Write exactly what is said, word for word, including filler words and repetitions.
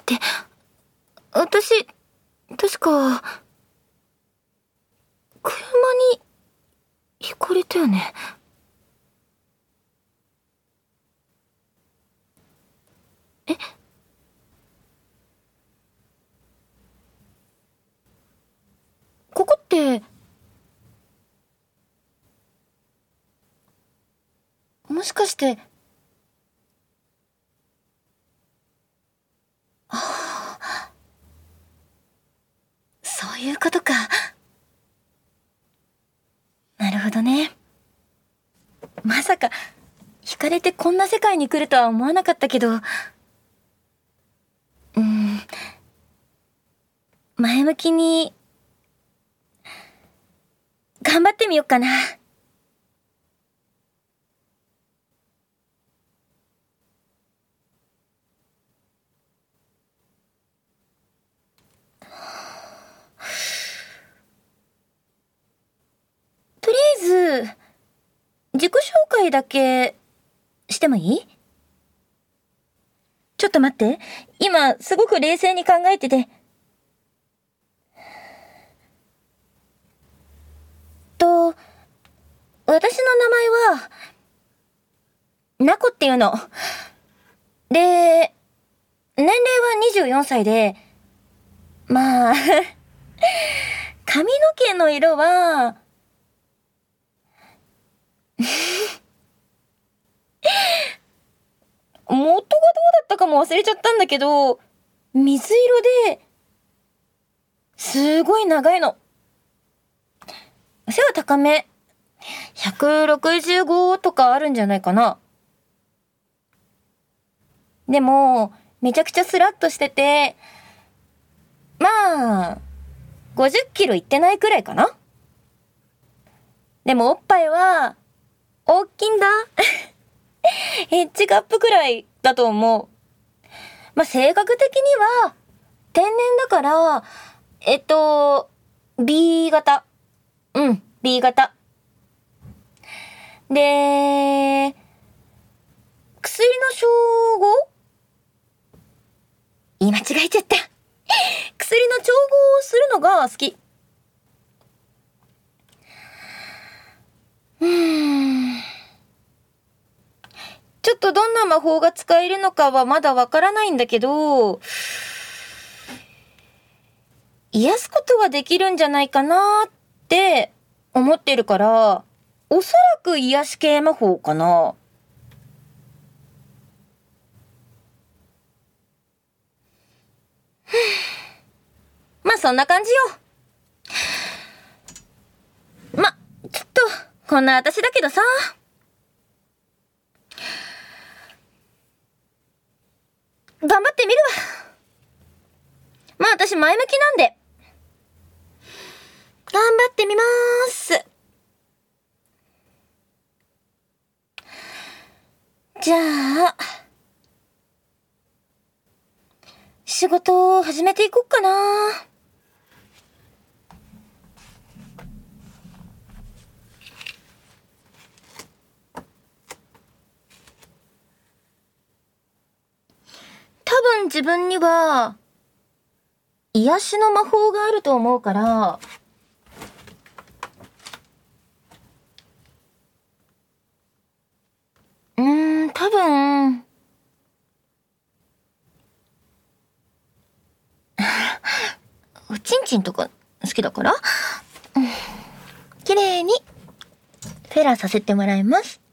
って、私、確か、車に、ひかれたよね。え？ここって、もしかして、ああ、そういうことか。なるほどね。まさか、惹かれてこんな世界に来るとは思わなかったけど、うーん、前向きに、頑張ってみよっかな。とりあえず、自己紹介だけしてもいい？ちょっと待って。今、すごく冷静に考えてて。と、私の名前は、ナコっていうの。で、年齢はにじゅうよんさいで、まあ、髪の毛の色は、元がどうだったかも忘れちゃったんだけど、水色で、すごい長いの。背は高め。ひゃくろくじゅうごとかあるんじゃないかな。でも、めちゃくちゃスラッとしてて、まあ、ごじゅっキロいってないくらいかな。でもおっぱいは、大きいんだ。エッジカップくらいだと思う。まあ、性格的には、天然だから、えっと、B 型。うん、B 型。で、薬の照合？言い間違えちゃった。薬の調合をするのが好き。うーん。ちょっとどんな魔法が使えるのかはまだわからないんだけど、癒すことはできるんじゃないかなって思ってるから、おそらく癒し系魔法かな。まあそんな感じよ。ま、ちょっと、こんな私だけどさ。頑張ってみるわ。まあ私前向きなんで。頑張ってみまーす。じゃあ、仕事を始めていこっかな。多分自分には、癒しの魔法があると思うから、うーん、多分、おちんちんとか好きだから、うん、綺麗にフェラさせてもらいます。